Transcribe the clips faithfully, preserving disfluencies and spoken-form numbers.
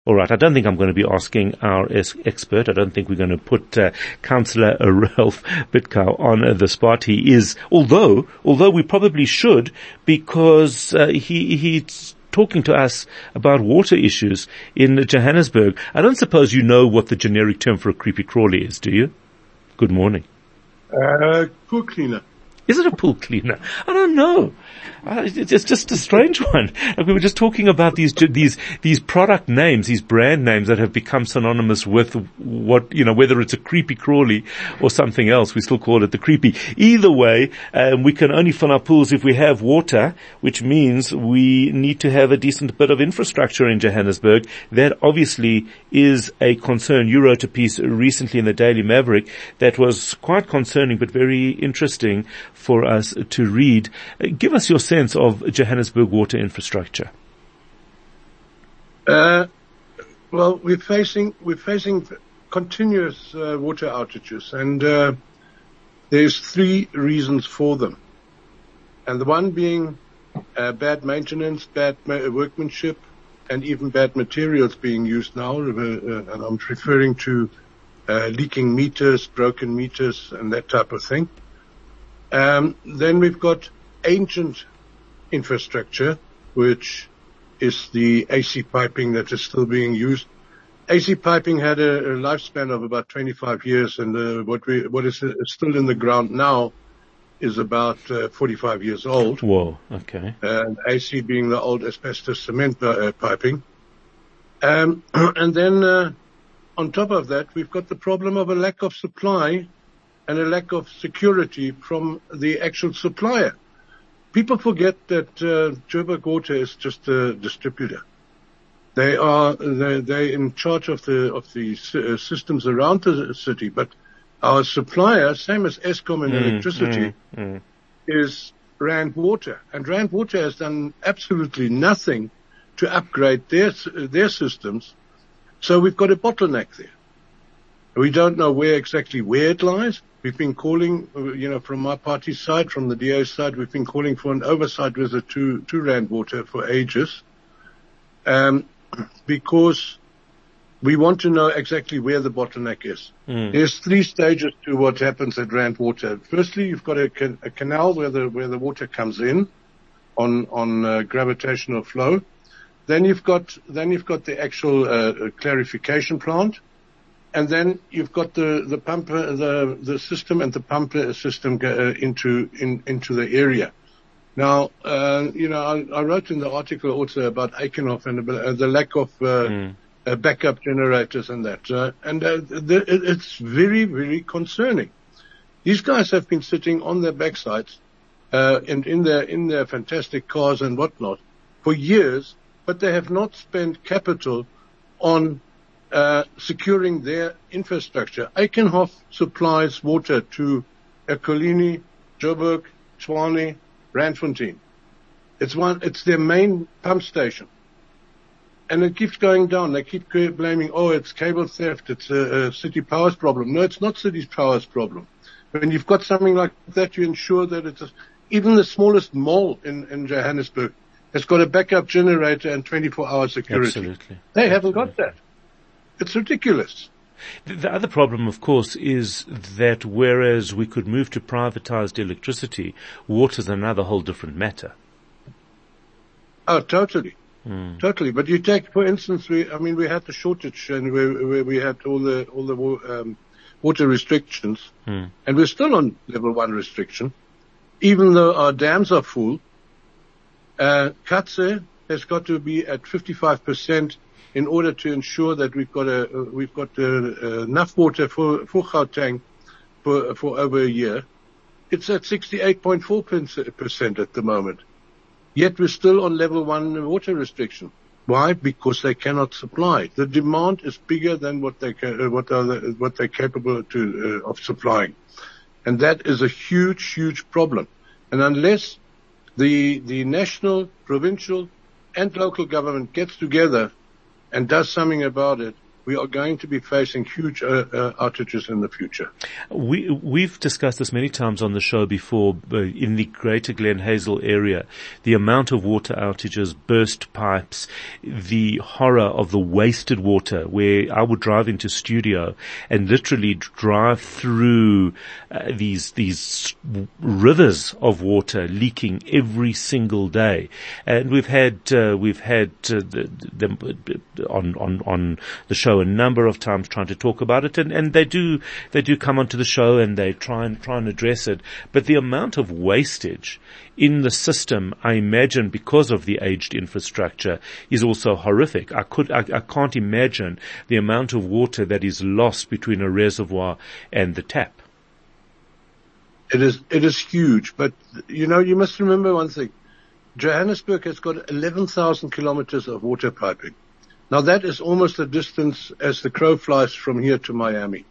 All right. I don't think I'm going to be asking our es- expert. I don't think we're going to put uh, Councillor Ralph Bidkow on uh, the spot. He is, although, although we probably should, because uh, he he's talking to us about water issues in Johannesburg. I don't suppose you know what the generic term for a creepy crawly is, do you? Good morning. Uh, pool cleaner. Is it a pool cleaner? I don't know. Uh, it's just a strange one. Like we were just talking about these these these product names, these brand names that have become synonymous with what, you know, whether it's a creepy crawly or something else, we still call it the creepy. Either way, um, we can only fill our pools if we have water, which means we need to have a decent bit of infrastructure in Johannesburg. That obviously is a concern. You wrote a piece recently in the Daily Maverick that was quite concerning but very interesting for us to read. Give us your sense of Johannesburg water infrastructure. Uh, well, we're facing we're facing continuous uh, water outages, and uh, there's three reasons for them. And the one being uh, bad maintenance, bad ma- workmanship, and even bad materials being used now. Uh, uh, and I'm referring to uh, leaking meters, broken meters, and that type of thing. Um, then we've got ancient infrastructure, which is the A C piping that is still being used. A C piping had a, a lifespan of about twenty-five years, and uh, what we what is still in the ground now is about uh, forty-five years old. Whoa, okay. And A C being the old asbestos cement uh, piping. Um, and then uh, on top of that, we've got the problem of a lack of supply and a lack of security from the actual supplier. People forget that uh, Joburg Water is just a distributor. They are they they in charge of the of the uh, systems around the city, but our supplier, same as Eskom and mm, electricity, mm, mm. is Rand Water, and Rand Water has done absolutely nothing to upgrade their their systems. So we've got a bottleneck there. We don't know where exactly where it lies. We've been calling, you know, from my party's side, from the D A's side, we've been calling for an oversight visit to, to Rand Water for ages. Um, because we want to know exactly where the bottleneck is. Mm. There's three stages to what happens at Rand Water. Firstly, you've got a, can, a canal where the, where the water comes in on, on uh, gravitational flow. Then you've got, then you've got the actual, uh, clarification plant. And then you've got the, the pump, uh, the, the system and the pump system uh, into, in, into the area. Now, uh, you know, I, I wrote in the article also about Eikenhof and uh, the lack of, uh, mm. uh, backup generators and that. Uh, and, uh, the, it's very, very concerning. These guys have been sitting on their backsides, uh, and in their, in their fantastic cars and whatnot for years, but they have not spent capital on Uh, securing their infrastructure. Eikenhof supplies water to Ekurhuleni, Joburg, Tshwane, Randfontein. It's one, it's their main pump station. And it keeps going down. They keep blaming, oh, it's cable theft, it's a, a city powers problem. No, it's not city powers problem. When you've got something like that, you ensure that it's, a, even the smallest mall in, in Johannesburg has got a backup generator and twenty-four hour security. Absolutely. They Absolutely. haven't got that. It's ridiculous. The other problem, of course, is that whereas we could move to privatized electricity, water's another whole different matter. Oh, totally. Mm. Totally. But you take, for instance, we, I mean, we had the shortage and where, where we had all the, all the, um, water restrictions. Mm. And we're still on level one restriction. Even though our dams are full, uh, Katse has got to be at fifty-five percent in order to ensure that we've got a, uh, we've got uh, uh, enough water for, for Gauteng for, for over a year. It's at sixty-eight point four percent at the moment. Yet we're still on level one water restriction. Why? Because they cannot supply. The demand is bigger than what they can, uh, what are the, what they're capable to, uh, of supplying. And that is a huge, huge problem. And unless the, the national, provincial and local government gets together and does something about it, we are going to be facing huge uh, uh, outages in the future. We, we've discussed this many times on the show before, uh, in the greater Glen Hazel area, the amount of water outages, burst pipes, the horror of the wasted water, where I would drive into studio and literally drive through uh, these, these rivers of water leaking every single day. And we've had, uh, we've had uh, the, the, on, on, on the show a number of times trying to talk about it, and, and they do, they do come onto the show and they try and, try and address it. But the amount of wastage in the system, I imagine, because of the aged infrastructure, is also horrific. I could, I, I can't imagine the amount of water that is lost between a reservoir and the tap. It is, it is huge, but you know, you must remember one thing. Johannesburg has got eleven thousand kilometers of water piping. Now that is almost the distance as the crow flies from here to Miami.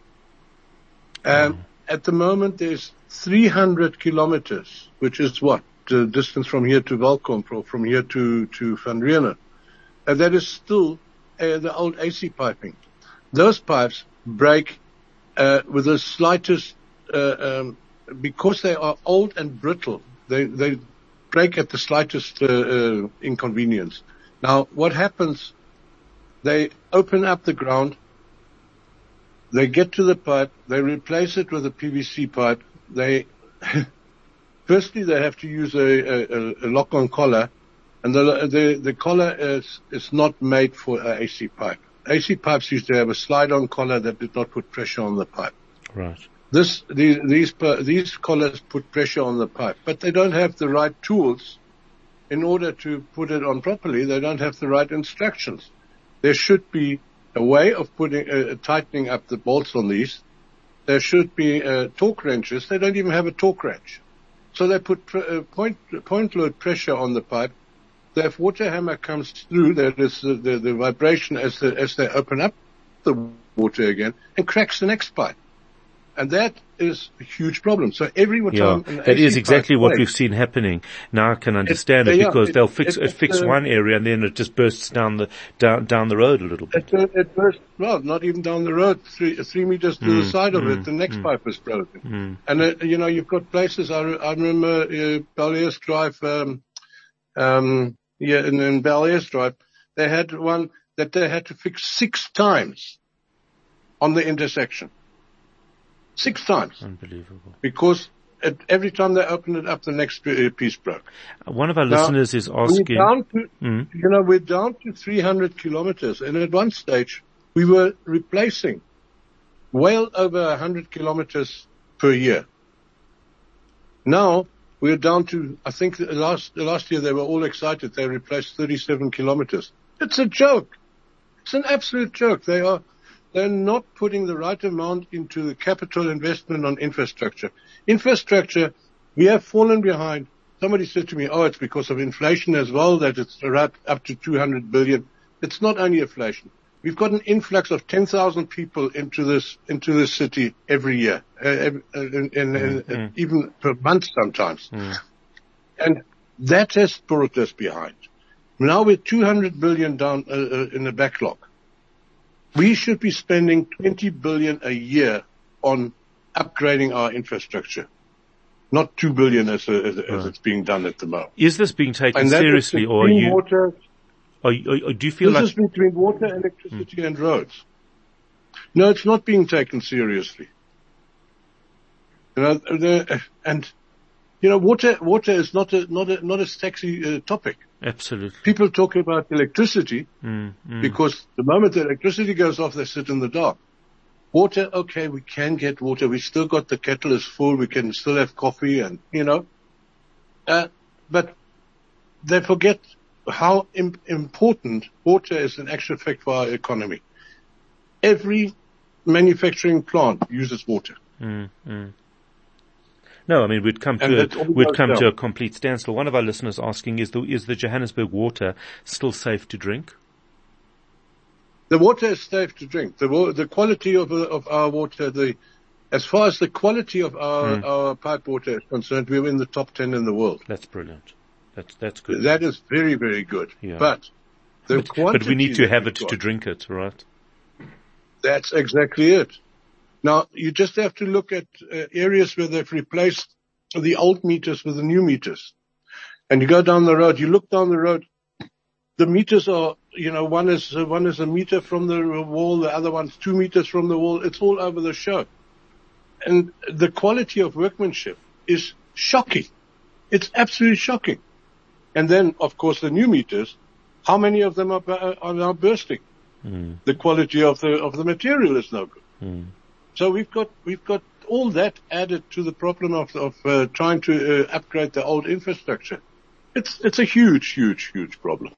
Um, mm. At the moment there's three hundred kilometers, which is what? The distance from here to Welkom, or from here to, to Van Riener. And that is still uh, the old A C piping. Those pipes break, uh, with the slightest, uh, um, because they are old and brittle, they, they break at the slightest, uh, uh, inconvenience. Now what happens, they open up the ground, they get to the pipe, they replace it with a P V C pipe. They, firstly they have to use a, a, a lock-on collar, and the, the, the collar is, is not made for an A C pipe. A C pipes used to have a slide-on collar that did not put pressure on the pipe. Right. This, these, these, these collars put pressure on the pipe, but they don't have the right tools in order to put it on properly. They don't have the right instructions. There should be a way of putting, uh, tightening up the bolts on these. There should be uh, torque wrenches. They don't even have a torque wrench. So they put pr- uh, point, point load pressure on the pipe. The water hammer comes through, there is the, the, the vibration as, the, as they open up the water again, and cracks the next pipe. And that is a huge problem. So every time, yeah, that is exactly what we've seen happening. Now I can understand it, it because yeah, they'll it, fix it, it fix uh, one area and then it just bursts down the down down the road a little bit. It, it bursts, well, not even down the road, three three meters to mm, the side of mm, it. The next mm, pipe is broken, mm. and uh, you know you've got places. I, I remember uh, Balliers Drive, um, um, yeah, in, in Balliers Drive, they had one that they had to fix six times on the intersection. Six times. Unbelievable. Because it, every time they open it up, the next piece broke. One of our now, listeners is asking. We're down to, mm. You know, we're down to three hundred kilometers. And at one stage, we were replacing well over one hundred kilometers per year. Now, we're down to, I think the last, the last year they were all excited. They replaced thirty-seven kilometers. It's a joke. It's an absolute joke. They are, They're not putting the right amount into the capital investment on infrastructure. Infrastructure, we have fallen behind. Somebody said to me, oh, it's because of inflation as well, that it's right up to two hundred billion. It's not only inflation. We've got an influx of ten thousand people into this, into this city every year, uh, every, uh, in, in, mm-hmm. in, even per month sometimes. Mm. And that has brought us behind. Now we're two hundred billion down uh, uh, in the backlog. We should be spending twenty billion a year on upgrading our infrastructure, not two billion as, a, as, right. as it's being done at the moment. Is this being taken seriously, or are you, water, are you, or do you feel this like... This is between water, electricity, hmm. and roads. No, it's not being taken seriously. You know, the, and, you know, water, water is not a, not a, not a sexy uh, topic. Absolutely. People talk about electricity mm, mm. because the moment the electricity goes off, they sit in the dark. Water, okay, we can get water. We still got the kettle is full. We can still have coffee and, you know, uh, but they forget how im- important water is in actual fact for our economy. Every manufacturing plant uses water. Mm, mm. No, I mean we'd come to a, we'd come down. to a complete standstill. One of our listeners asking, is the is the Johannesburg water still safe to drink? The water is safe to drink. The the quality of of our water, the as far as the quality of our mm. our pipe water is concerned, we're in the top ten in the world. That's brilliant. That's that's good. That is very very good. Yeah. But the but, quantity but we need to have it got, to drink it, right? That's exactly it. Now, you just have to look at uh, areas where they've replaced the old meters with the new meters. And you go down the road, you look down the road, the meters are, you know, one is, uh, one is a meter from the wall, the other one's two meters from the wall. It's all over the show. And the quality of workmanship is shocking. It's absolutely shocking. And then, of course, the new meters, how many of them are, are now bursting? Mm. The quality of the, of the material is no good. Mm. So we've got, we've got all that added to the problem of, of, uh, trying to, uh, upgrade the old infrastructure. It's, it's a huge, huge, huge problem.